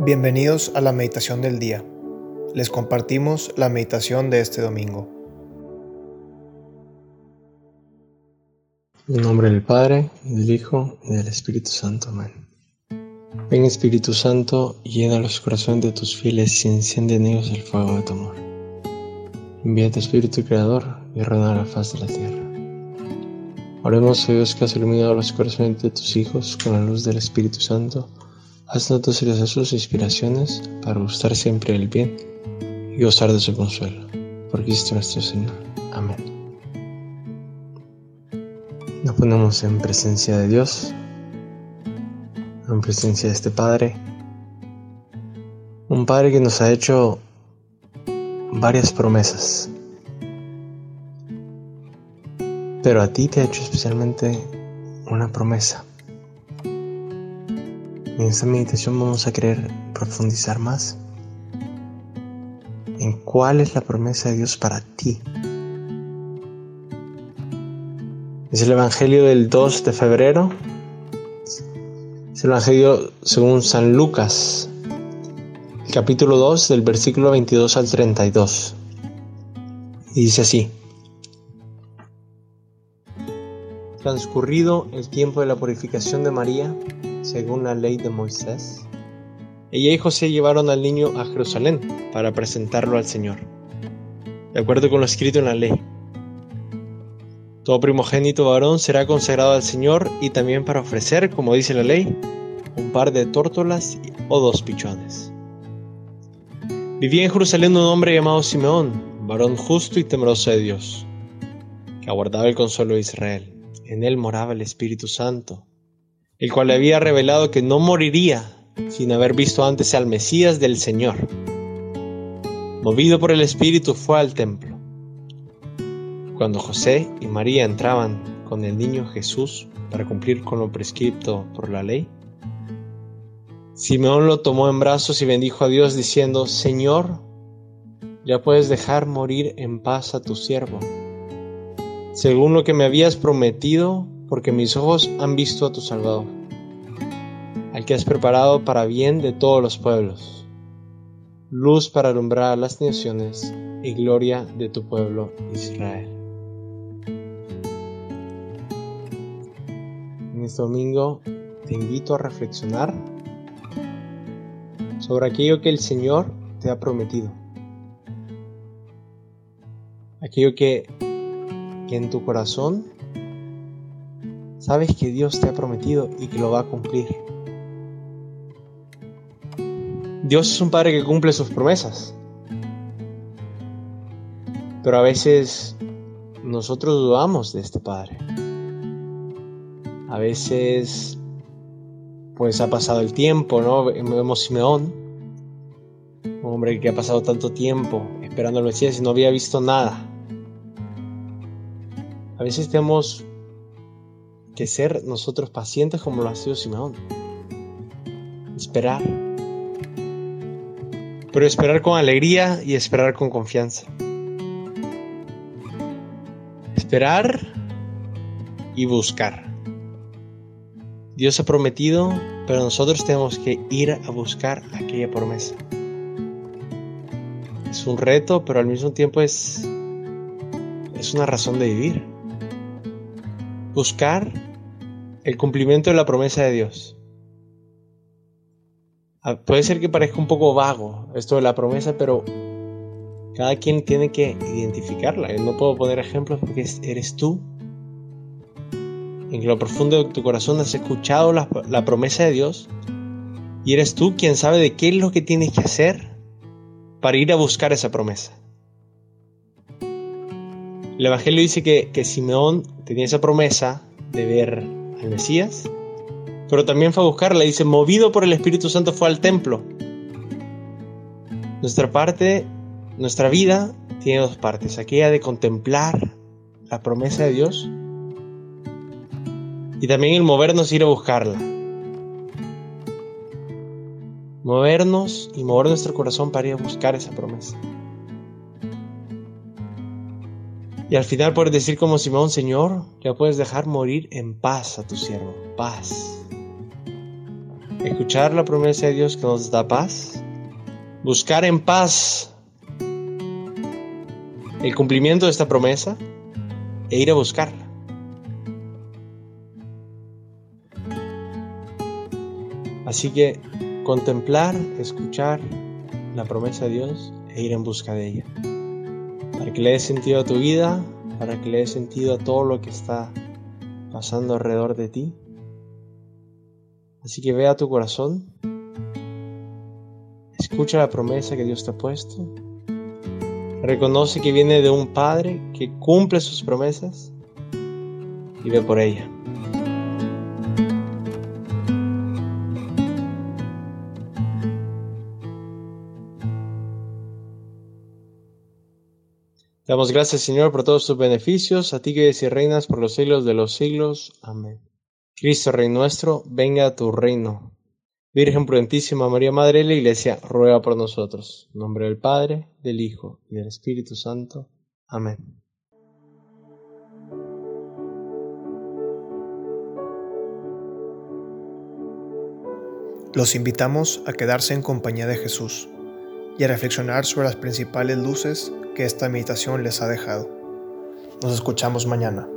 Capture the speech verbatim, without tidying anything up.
Bienvenidos a la meditación del día. Les compartimos la meditación de este domingo. En nombre del Padre, y del Hijo, y del Espíritu Santo. Amén. Ven, Espíritu Santo, y llena los corazones de tus fieles y enciende en ellos el fuego de tu amor. Envía tu Espíritu Creador y renueva la faz de la tierra. Oremos a Dios que has iluminado los corazones de tus hijos con la luz del Espíritu Santo. Haznos tus sus inspiraciones para gustar siempre el bien y gozar de su consuelo. Por Cristo nuestro Señor. Amén. Nos ponemos en presencia de Dios, en presencia de este Padre, un Padre que nos ha hecho varias promesas, pero a ti te ha hecho especialmente una promesa. En esta meditación vamos a querer profundizar más en cuál es la promesa de Dios para ti. Es el Evangelio del dos de febrero. Es el Evangelio según San Lucas, el capítulo dos, del versículo veintidós al treinta y dos. Y dice así: Transcurrido el tiempo de la purificación de María, según la ley de Moisés, ella y José llevaron al niño a Jerusalén para presentarlo al Señor, de acuerdo con lo escrito en la ley. Todo primogénito varón será consagrado al Señor, y también para ofrecer, como dice la ley, un par de tórtolas o dos pichones. Vivía en Jerusalén un hombre llamado Simeón, varón justo y temeroso de Dios, que aguardaba el consuelo de Israel. En él moraba el Espíritu Santo, el cual le había revelado que no moriría sin haber visto antes al Mesías del Señor. Movido por el Espíritu fue al templo. Cuando José y María entraban con el niño Jesús para cumplir con lo prescrito por la ley, Simeón lo tomó en brazos y bendijo a Dios diciendo: Señor, ya puedes dejar morir en paz a tu siervo, según lo que me habías prometido, porque mis ojos han visto a tu Salvador, al que has preparado para bien de todos los pueblos, luz para alumbrar a las naciones y gloria de tu pueblo Israel. En este domingo te invito a reflexionar sobre aquello que el Señor te ha prometido, aquello que, que en tu corazón sabes que Dios te ha prometido y que lo va a cumplir. Dios es un Padre que cumple sus promesas, pero a veces nosotros dudamos de este Padre. A veces pues ha pasado el tiempo, ¿no? Vemos Simeón, un hombre que ha pasado tanto tiempo esperando al Mesías y no había visto nada. A veces tenemos que ser nosotros pacientes como lo ha sido Simeón. Esperar. Pero esperar con alegría y esperar con confianza. Esperar y buscar. Dios ha prometido, pero nosotros tenemos que ir a buscar aquella promesa. Es un reto, pero al mismo tiempo es, es una razón de vivir. Buscar el cumplimiento de la promesa de Dios. Puede ser que parezca un poco vago esto de la promesa, pero cada quien tiene que identificarla. Yo no puedo poner ejemplos porque eres tú. En lo profundo de tu corazón has escuchado la, la promesa de Dios y eres tú quien sabe de qué es lo que tienes que hacer para ir a buscar esa promesa. El Evangelio dice que, que Simeón tenía esa promesa de ver al Mesías, pero también fue a buscarla. Dice: movido por el Espíritu Santo fue al templo. Nuestra parte, nuestra vida tiene dos partes: aquella de contemplar la promesa de Dios y también el movernos e ir a buscarla. Movernos y mover nuestro corazón para ir a buscar esa promesa. Y al final poder decir como Simón: Señor, ya puedes dejar morir en paz a tu siervo. Paz. escuchar la promesa de Dios que nos da paz, buscar en paz el cumplimiento de esta promesa e ir a buscarla. Así que contemplar, escuchar la promesa de Dios e ir en busca de ella, para que le dé sentido a tu vida, para que le dé sentido a todo lo que está pasando alrededor de ti. Así que ve a tu corazón, escucha la promesa que Dios te ha puesto, reconoce que viene de un Padre que cumple sus promesas y ve por ella. Te damos gracias, Señor, por todos tus beneficios, a ti que vives y reinas por los siglos de los siglos. Amén. Cristo, Rey nuestro, venga a tu reino. Virgen prudentísima María, Madre de la Iglesia, ruega por nosotros. En nombre del Padre, del Hijo y del Espíritu Santo. Amén. Los invitamos a quedarse en compañía de Jesús y a reflexionar sobre las principales luces que esta meditación les ha dejado. Nos escuchamos mañana.